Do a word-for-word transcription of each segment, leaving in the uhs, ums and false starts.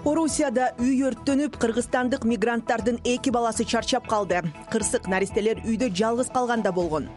Орусияда үй өрттөнүп, кыргызстандык мигранттардын эки баласы чарчап калды. Кырсык наристелер үйдө жалгыз калганда болгон.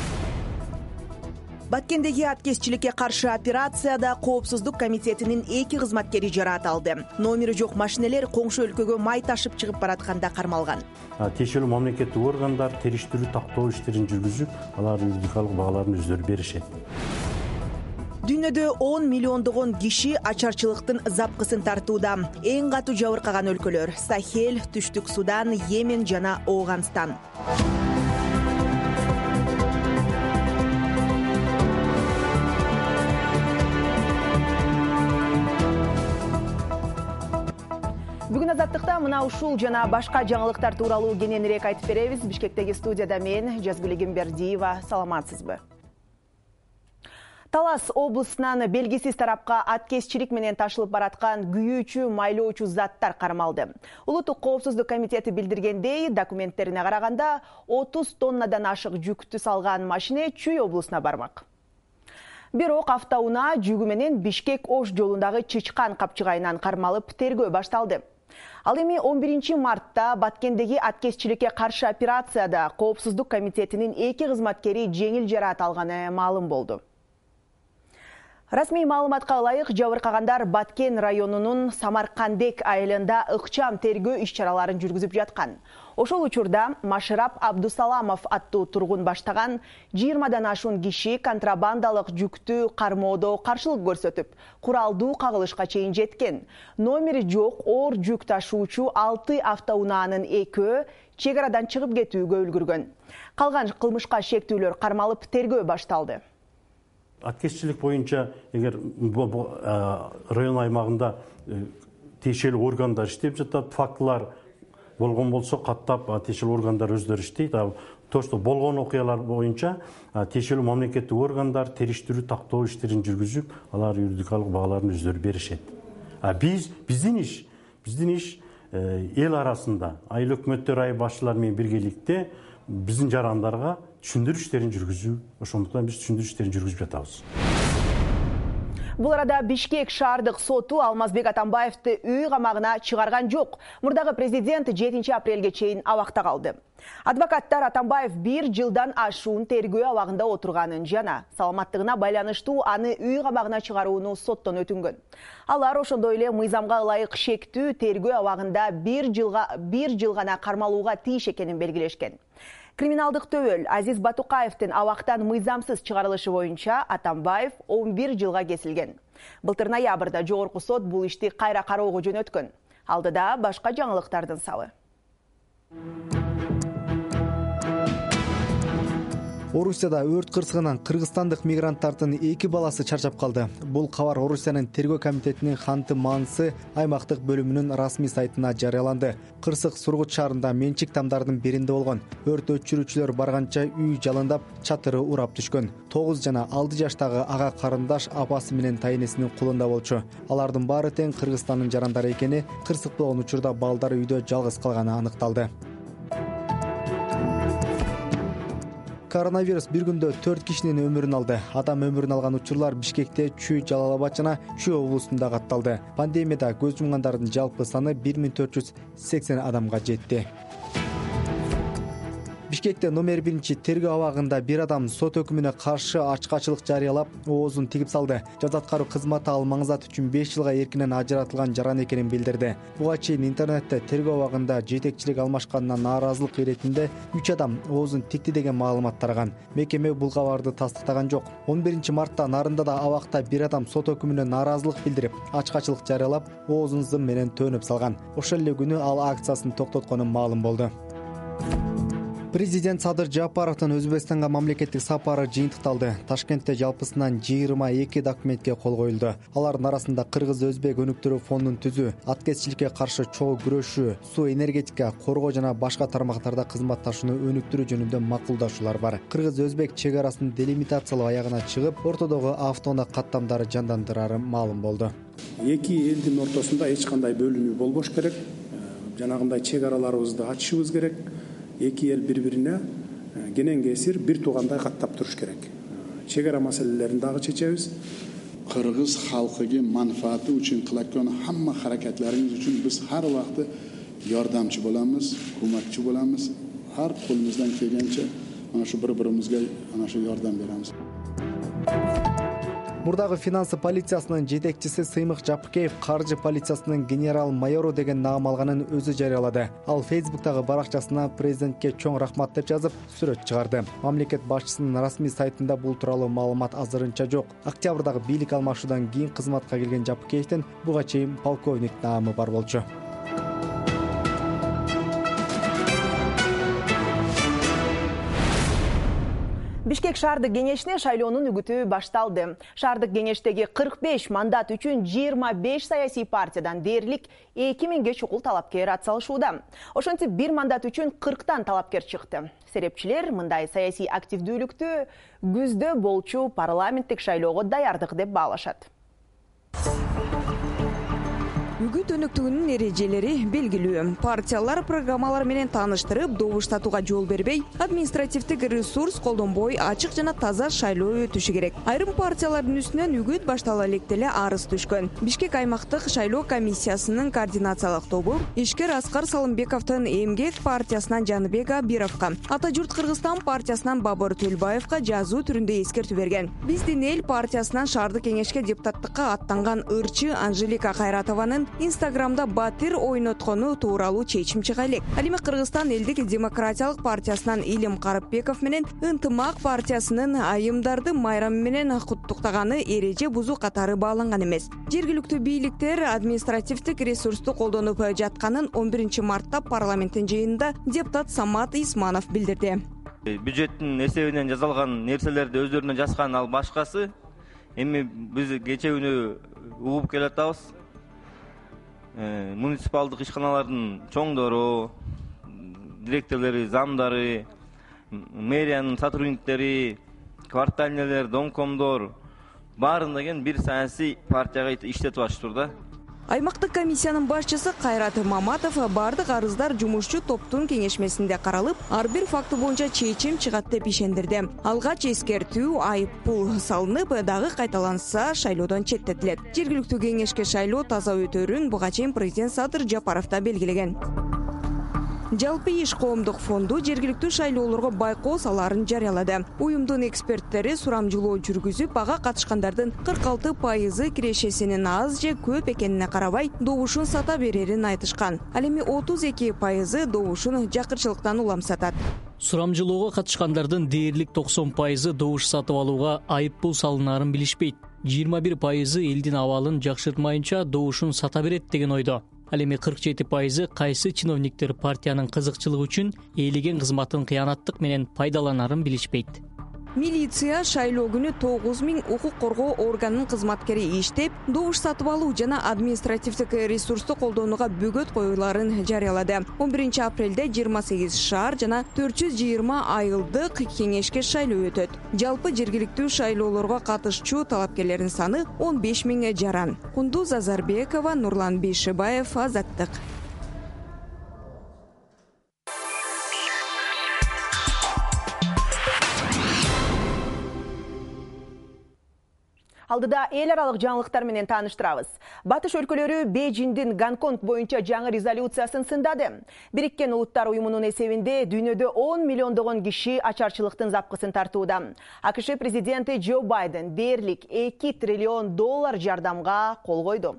Баткендеги аткезчиликке каршы операцияда Коопсуздук комитетинин эки кызматкери жаратылды. Номери жок машинелер коңшу өлкөгө май ташып чыгып баратканда кармалган. Тиешелүү мамлекеттик органдар териштирүү тактоо иштерин жүргүзүп, алар юридикалык багаларын өздөрү беришет. Дүйнөдө он миллиондогон киши ачарчылыктын запкысын тартууда. Эң катуу жабыркаган өлкөлөр: Сахель, Түштүк Судан, Йемен жана Ооганстан. Бүгүн азаттыкта мына ушул жана башка жаңылыктар тууралуу кененирээк айтып беребиз. Бишкектеги студияда мен Жазгүл Эгембердиева. Саламатсызбы? Талас облусунан белгисиз тарапка аткезчилик менен ташылып бараткан күйүүчү, майлоочу заттар кармалды. Улуттук коопсуздук комитети билдиргендей, документтерине караганда отуз тоннадан ашык жүктү салган машине Чүй облусуна бармак. Бирок автоунаа жүгү менен Бишкек-Ош жолундагы Чычкан капчыгайынан кармалып, тергөө башталды. Ал эми он биринчи мартта Баткендеги аткезчиликке каршы операцияда Коопсуздук комитетинин эки кызматкери жеңил жараат алганы маалым болду. Расмий маалыматка ылайык, жабыркагандар Баткен районунун Самаркандек айылында ыкчам тергөө иш-чараларын жүргүзүп жаткан. Ошол учурда Машырап Абдусаламов аттуу тургун баштаган жыйырмадан ашуун киши контрабандалык жүктү кармоодо каршылык көрсөтүп, куралдуу кагылышка чейин жеткен. Номери жок оор жүк ташуучу алты автоунаанын экөө чек арадан чыгып кетүүгө үлгүргөн. Калган кылмышка шектүүлөр кармалып, тергөө башталды. Аткезчилик боюнча эгер район аймагында тиешелүү органдар иштеп жатат, фактылар болгон болсо каттап тиешелүү органдар өздөрү иштейт. То, что болгон окуялар боюнча тиешелүү мамлекеттик органдар териштирүү тактоо иштерин жүргүзүп, алар юридикалык багаларын өздөрү беришет. А биз биздин иш, биздин иш эл арасында айыл өкмөттөр айыл башчылары менен биргеликте биздин жарандарга түшүндүрүү иштерин жүргүзүү, ошондуктан биз түшүндүрүү иштерин жүргүзүп жатабыз. Бул арада Бишкек шаардык соту Алмазбек Атамбаевди үй камагына чыгарган жок. Мурдагы президент жетинчи апрелге чейин абакта калды. Адвокаттар Атамбаев бир жылдан ашуун тергөө абагында отурганын жана саламаттыгына байланыштуу аны үй камагына чыгарууну соттон өтүнгөн. Алар ошондой эле мыйзамга ылайык шектүү тергөө абагында бир жылга бир жыл гана кармалууга тийиш экенин белгилешкен. Криминалдык төбөл Азиз Батукаевдин абактан мыйзамсыз чыгарылышы боюнча Атамбаев он бир жылга кесилген. Былтыр ноябрда жогорку сот бул ишти кайра кароого жөнөткөн. Алдыда башка жаңылыктардын сабы. Орусияда өрт кырсыгынан кыргызстандык мигранттардын эки баласы чарчап калды. Бул кабар Орусиянын тергөө комитетинин Ханты Мансы аймактык бөлүмүнүн расмий сайтына жарыяланды. Кырсык Сургут шаарында менчик тамдардын биринде болгон. Өрт өчүрүүчүлөр барганча үй жалындап, чатыры урап түшкөн. тогуз жана алты жаштагы ага карындаш апасы менен тайнесинин кулунда болчу. Алардын баары тең Кыргызстандын жарандары экени, кырсык болгон учурда балдары үйдө жалгыз калганы аныкталды. Коронавирус бир күндө төрт кишинин өмүрүн алды. Адам өмүрүн алган учурлар Бишкекте, Чүй, Жалал Абад жана Чүй облусунда катталды. Пандемияда көз жумгандардын жалпы саны бир миң төрт жүз сексен адамга жетти. Бишкекте номер биринчи тергөө абагында бир адам сот өкүмүнө каршы ачкачылык жарыялап, оозун тигип салды. Жаза аткаруу кызматы ал маңзат үчүн беш жылга эркинен ажыратылган жаран экенин билдирди. Буга чейин интернетте тергөө абагында жетекчилик алмашканына нааразылык иретинде үч адам оозун тикти деген маалымат тараган. Мекеме бул кабарды тастыктаган жок. он биринчи мартта Нарында да абакта бир адам сот өкүмүнө нааразылык билдирип, ачкачылык жарыялап, оозун зым менен төнүп салган. Ошол эле күнү ал акциясын токтоткону маалым болду. Президент Садыр Жапаровдун Өзбекстанга мамлекеттик сапары жыйынтыкталды. Ташкентте жалпысынан жыйырма эки документке кол коюлду. Алардын арасында кыргыз-өзбек өнүктүрүү фондун түзүү, аткезчиликке каршы чогуу күрөшүү, суу энергетика, коргоо жана башка тармактарда кызматташууну өнүктүрүү жөнүндө макулдашуулар бар. Кыргыз-өзбек чек арасын делимитациялоо аягына чыгып, ортодогу автоунаа каттамдары жандандырары маалым болду. Эки элдин ортосунда эч кандай бөлүнүү болбош керек. Жанагындай чек араларыбызды ачышыбыз керек. Эки эл бири-бирине кенен кесир бир туугандай каттап туруш керек. Чек ара маселелерин дагы чечебиз. Qirg'iz xalqiga manfaati uchun qilayotgan hamma harakatlaringiz uchun biz har vaqt yordamchi bo'lamiz, ko'makchi bo'lamiz. Har qo'limizdan kelgancha mana shu bir-birimizga mana shu yordam beramiz. Мурдагы финансы полициясынын жетекчиси Сыймык Жапыкеев каржы полициясынын генерал-майору деген наам алганын өзү жарыялады. Ал Фейсбуктагы баракчасына президентке чоң рахмат деп жазып, сүрөт чыгарды. Мамлекет башчысынын расмий сайтында бул тууралуу маалымат азырынча жок. Октябрдагы бийлик алмашуудан кийин кызматка келген Жапыкеевдин буга чейин полковник наамы бар болчу. Бишкек шаардык кеңешине шайлоонун үгүтү башталды. Шаардык кеңештеги кырк беш мандат үчүн жыйырма беш саясий партиядан дээрлик эки миңге чукул талапкер атсалышууда. Ошентип бир мандат үчүн кырктан талапкер чыкты. Серепчилер мындай саясий активдүүлүктү күздө болчу парламенттик шайлоого даярдык деп баалашат. Үгүт өнөктүгүнүн эрежелери белгилүү. Партиялар программалар менен тааныштырып, добуштатууга жол бербей, административдик ресурс колдонбой, ачык жана таза шайлоо өтүшү керек. Айрым партиялардын үстүнөн үгүт баштала элек деле арыз түшкөн. Бишкек аймактык шайлоо комиссиясынын координациялык тобу ишкер Аскар Салымбековдун Эмгек партиясынан Жаныбек Абировго, Ата журт Кыргызстан партиясынан Бабыр Төлбаевга жазуу түрүндө эскертүү берген. Биздин эл партиясынан шаардык кеңешке депутаттыкка аттанган ырчы Анжелика Кайратованын Инстаграмда батир ойноткону тууралуу чечим чыга элек. Ал эми Кыргызстан элдик демократиялык партиясынан Илим Карыпбеков менен Ынтымак партиясынын айымдарды майрам менен куттуктаганы эреже бузуу катары бааланган эмес. Жергиликтүү бийликтер административдик ресурсту колдонуп жатканын он биринчи мартта парламенттин жыйынында депутат Самат Исманов билдирди. Бюджеттин эсебинен жасалган нерселерди өздөрүнө жазган ал башкасы. Эми биз кече күнү угуп келатабыз. Муниципалдык ишканалардын чоңдору, директорлори, замдары, мэриянын сотрудниктери, квартальнелер, домкомдор баарында кен бир саясий партияга иштетип атышты да. Аймактык комиссиянын башчысы Кайрат Маматов бардык арыздар жумушчу топтун кеңешмесинде каралып, ар бир факты боюнча чечим чыгат деп ишендирди. Алгач эскертүү, айып пул салынып, дагы кайталанса шайлоодон четтетилет. Жергиликтүү кеңешке шайлоо таза өтөрүн буга чейин президент Садыр Жапаров да белгилеген. Жалпы иш коомдук фонду жергиликтүү шайлоолорго байкоо салаарын жарыялады. Уюмдун эксперттери сурамжылоо жүргүзүп, ага катышкандардын кырк алты пайызы кирешесинин аз же көп экенине карабай, добушун сата берерин айтышкан. Ал эми отуз эки пайызы добушун жакырчылыктан улам сатат. Сурамжылоого катышкандардын дээрлик токсон пайызы добуш сатып алууга айып пул салынаарын билишпейт. жыйырма бир пайызы элдин абалын жакшыртмайынча добушун сата берет деген ойдо. Ал эми кырк жети пайызы кайсы чиновниктер партиянын кызыкчылыгы үчүн ээлеген кызматын кыянаттык менен пайдаланарын билишпейт. Милиция шайлоо күнү тогуз миң укук коргоо органынын кызматкери иштеп, добуш сатып алуу жана административдик ресурсту колдонууга бөгөт коюларын жарыялады. он биринчи апрелде жыйырма сегиз шаар жана төрт жүз жыйырма айылдык кеңешке шайлоо өтөт. Жалпы жергиликтүү шайлоолорго катышчу талапкерлердин саны он беш миң жаран. Кундуз Азарбекова, Нурлан Бейшибаев, Азаттык. Алдыда эл аралык жаңылыктар менен тааныштырабыз. Батыш өлкөлөрү Бейжиңдин Гонконг боюнча жаңы резолюциясын сындады. Бириккен Улуттар уюмунун эсебинде дүйнөдө он миллиондогон киши ачарчылыктын запкысын тартууда. АКШ президенти Джо Байден дээрлик эки триллион доллар жардамга кол койду.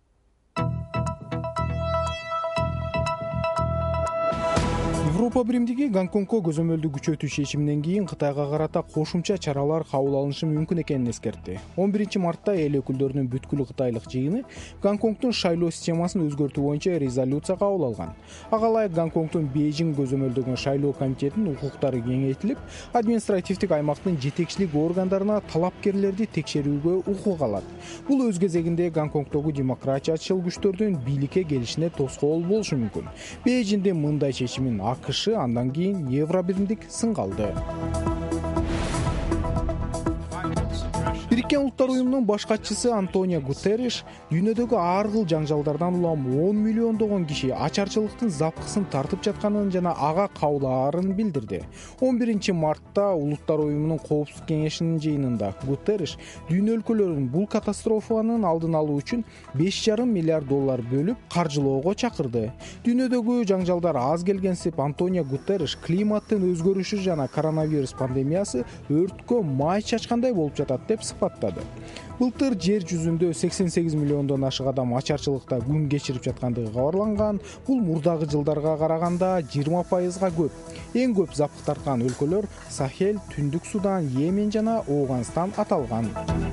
Европа биримдиги Гонконгко көзөмөлдүү күчөтүү чечиминен кийин Кытайга карата кошумча чаралар кабыл алынышы мүмкүн экенин эскертти. он биринчи мартта эл өкүлдөрүнүн бүткүл кытайлык жыйыны Гонконгдун шайлоо системасын өзгөртүү боюнча резолюция кабыл алган. Ага ылайык Гонконгдун Бейжиң көзөмөлдөгөн шайлоо комитетинин укуктары кеңейтилип, административдик аймактын жетекчилик органдарына талапкерлерди текшерүүгө укук алат. Бул өз кезегинде Гонконгдогу демократиячыл күчтөрдүн бийликке келишине тоскоол болушу мүмкүн. Бейжиңдин мындай чечимин АКШ андан кийин Евро биримдик сынга алды. Бириккен Улуттар уюмунун баш катчысы Антонио Гутерриш дүйнөдөгү ар кыл жаңжалдардан улам он миллиондогон киши ачарчылыктын запкысын тартып жатканын жана ага кабылаарын билдирди. он биринчи мартта Улуттар уюмунун коопсуздук кеңешинин жыйынында Гутерриш дүйнө өлкөлөрүн бул катастрофанын алдын алуу үчүн беш жарым миллиард доллар бөлүп каржылоого чакырды. Дүйнөдөгү жаңжалдар аз келгенсип Антонио Гутерриш климаттын өзгөрүшү жана коронавирус пандемиясы өрткө май чачкандай болуп жатат деп сыпаттады. Былтыр жер жүзүндө сексен сегиз миллиондон ашык адам ачарчылыкта күн кечирип жаткандыгы кабарланган. Бул мурдагы жылдарга караганда жыйырма пайызга көп. Эң көп запкы тарткан өлкөлөр Сахель, Түндүк Судан, Йемен жана Ооганстан аталган.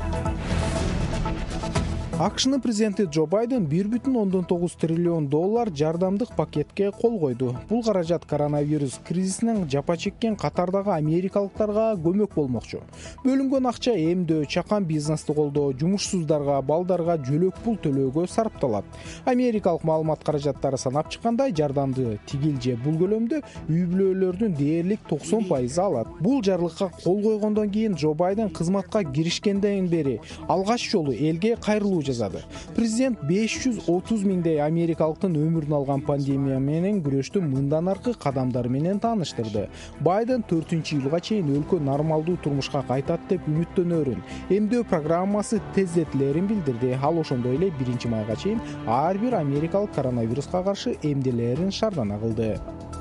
АКШнын президенти Джо Байден бир бүтүн ондон тогуз триллион доллар жардамдык пакетке кол койду. Бул каражат коронавирус кризисинен жапа чеккен катардагы америкалыктарга көмөк болмокчу. Бөлүнгөн акча эмдөө, чакан бизнести колдоо, жумушсуздарга, балдарга жөлөк пул төлөөгө сарпталат. Америкалык маалымат каражаттары санап чыккандай, жардамды тигил же бул көлөмдө үй бүлөлөрдүн дээрлик токсон пайызы алат. Бул жарлыкка кол койгондон кийин Джо Байден кызматка киришкенден бери алгач жолу элге кайрылуу жазады. Президент беш жүз отуз миңдей америкалыктын өмүрүн алган пандемия менен күрөштүн мындан аркы кадамдары менен тааныштырды. Байден төртүнчү июлга чейин өлкө нормалдуу турмушка кайтат деп үмүттөнөрүн, эмдөө программасы тездетилерин билдирди. Ал ошондой эле биринчи майга чейин ар бир америкалык коронавируска каршы эмделерин шаардана кылды.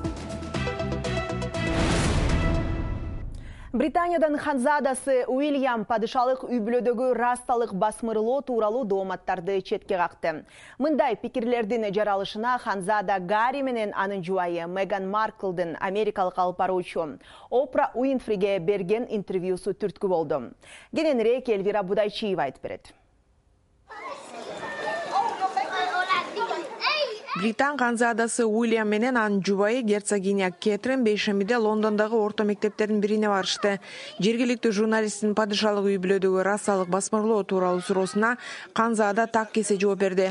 Британиядан ханзадасы Уильям падышалык үй бүлөдөгү расталык басмырылоо тууралуу дооматтарды четке какты. Мындай пикирлердин жаралышына ханзада Гарри менен анын жубайы Меган Марклдын америкалык алып баруучу Опра Уинфриге берген интервьюсу түрткү болду. Кененирээк Элвира Будайчиева айтып берет. Британ ханзадасы Уильям менен анын жубайы герцогиня Кэтрин бейшембиде Лондондогу орто мектептердин бирине барышты. Жергиликтүү журналисттин падышалык үй бүлөдөгү расалык басмырлоо тууралуу суроосуна ханзада так кесе жооп берди.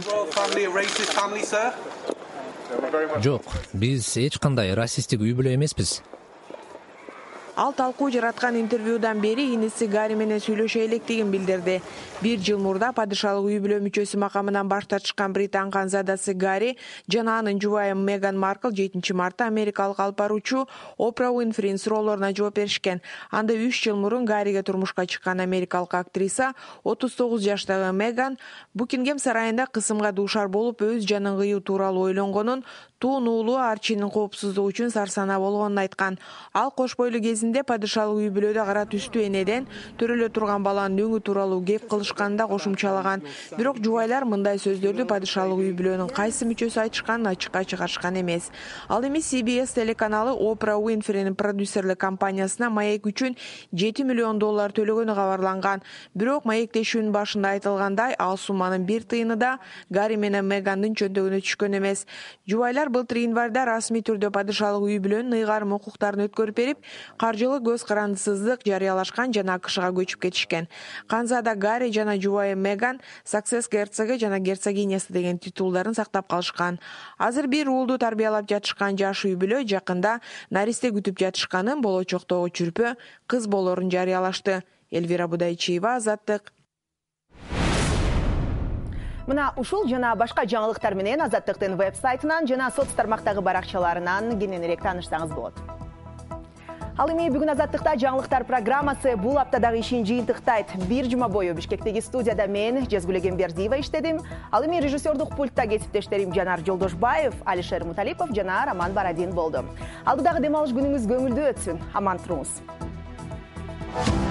Жок, биз эч кандай расисттик үй бүлө эмеспиз. Ал талкуу жараткан интервьюдан бери иниси Гарри менен сүйлөшө электигин билдирди. Бир жыл мурда падышалык үй бүлө мүчөсү макамынан баш тартышкан Британ ханзадасы Гарри жана анын жубайы Меган Маркл жетинчи мартта америкалык алып баруучу Опра Уинфринин суроолоруна жооп беришкен. Анда үч жыл мурун Гарриге турмушка чыккан америкалык актриса отуз тогуз жаштагы Меган Букингем сарайында кысымга дуушар болуп өз жанын кыюу тууралуу ойлонгонун, туун уулу Арчинин коопсуздугу үчүн сарсанаа болгонун айткан. Ал кош бойлуу кезинде падышалык үй бүлөдө кара түстүү энеден төрөлө турган баланын өңү тууралуу кеп кылышканын кошумчалаган. Бирок жубайлар мындай сөздөрдү падышалык үй бүлөнүн кайсы мүчөсү айтышканын ачыкка чыгарышкан эмес. Ал эми Си Би Эс телеканалы Опра Уинфринин продюсерлик компаниясына маек үчүн жети миллион доллар төлөгөнү кабарланган. Бирок маектешүүнүн башында айтылгандай, ал сумманын бир тыйыны да Гарри менен Мегандын чөнтөгүнө түшкөн эмес. Жубайлар былтыр январда расмий түрдө падышалык үй бүлөнүн ыйгарым укуктарын өткөрүп берип, каржылык көз карандысыздык жарыялашкан жана АКШга көчүп кетишкен. Ханзада Гарри жана жубайы Меган Саксес герцогу жана герцогинясы деген титулдарын сактап калышкан. Азыр бир уулду тарбиялап жатышкан жаш үй бүлө жакында наристе күтүп жатышканын, болочоктогу чүрпө кыз болорун жарыялашты. Элвира Будайчиева, Азаттык. Мына ушул жана башка жаңылыктар менен Азаттыктын веб-сайтынан жана соц тармактагы баракчаларынан кененирээк таанышсаңыз болот. Ал эми бүгүн Азаттыкта жаңылыктар программасы бул аптадагы ишин жыйынтыктайт. Бир жума бою Бишкектеги студияда мен Жезгүл Эгембердиева иштедим. Ал эми режиссердук пультта кесиптештерим Жанар Жолдошбаев, Алишер Муталипов жана Роман Барадин болду. Алдыдагы дем алыш күнүңүз көңүлдүү өтсүн. Аман туруңуз.